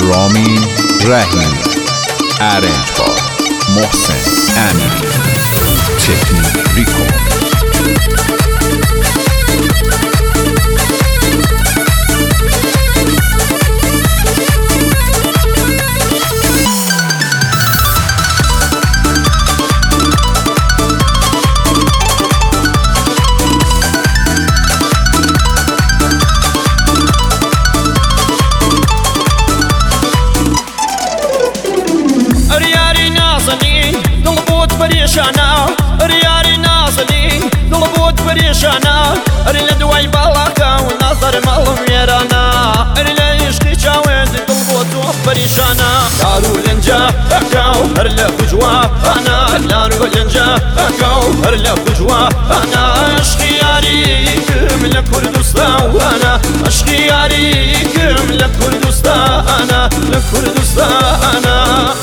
رامین رحیمی، ارنج با محسن امیری، تکنیک ریکورد. ریاری نازنی دڵ بۆت پەریشانە ئەری لە دوای باڵاکە و نازەر ماڵم وێرانە ئەری لە عیشقی چاوێنی دڵ بۆ تۆ پەریشانە یار و لەنجە ئەکاو هەر لە کوجوانە یار و لەنجە ئەکاو هەر لە کوجوانە عشقی یاریکم لە کوردستانە عشقی یاریکم لە کوردستانە لە کوردستانە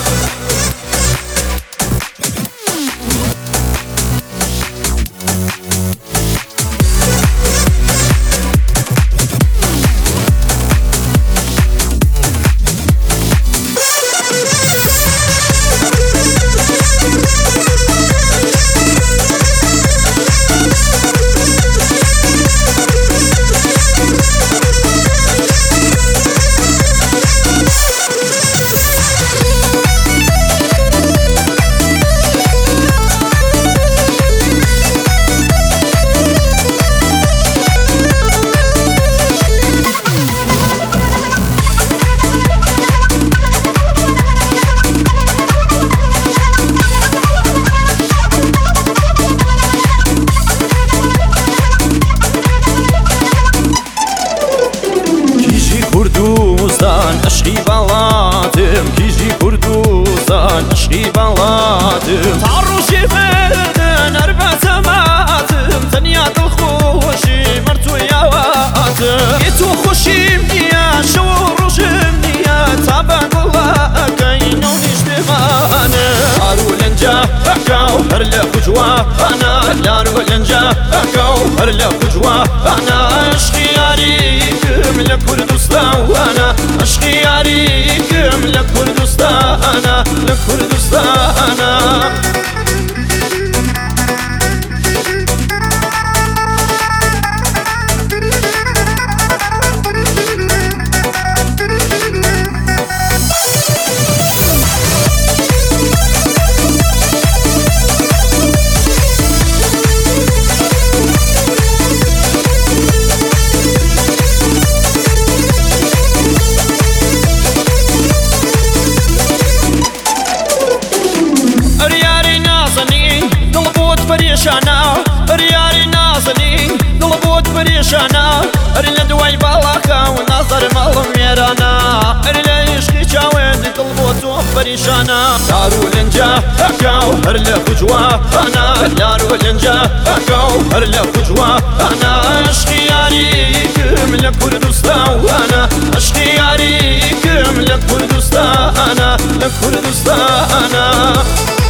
عشقی باڵاتم کیژی کوردستان عشقی باڵاتم تا ڕۆژێ بردن هەر بە تەماتم تەنیا دڵخۆشی مەرد و یاواتم بێ تۆ خۆشیم نییە شەو ڕۆژم نییە تا بە گوڵەکەین و نیشتمانە یار و لەنجە ئەکاو هەر لە کوجوانە یار و لەنجە ئەکاو هەر لە کوجوانە عشقی یاریکم لە کوردستانە عشقی یاریکم لە کوردستانە لە کوردستانە ریاری نازنی دڵ بۆت پەریشانە ئەری لە دوای باڵاکە و نازەر ماڵم وێرانە ئەری لە عیشقی چاوێنی دڵ بۆ تۆ پەریشانە یار و لەنجە ئەکاو هەر لە کوجوانە یار و لەنجە ئەکاو هەر لە کوجوانە عشقی یاریکم لە کوردستانە عشقی یاریکم لە کوردستانە لە کوردستانە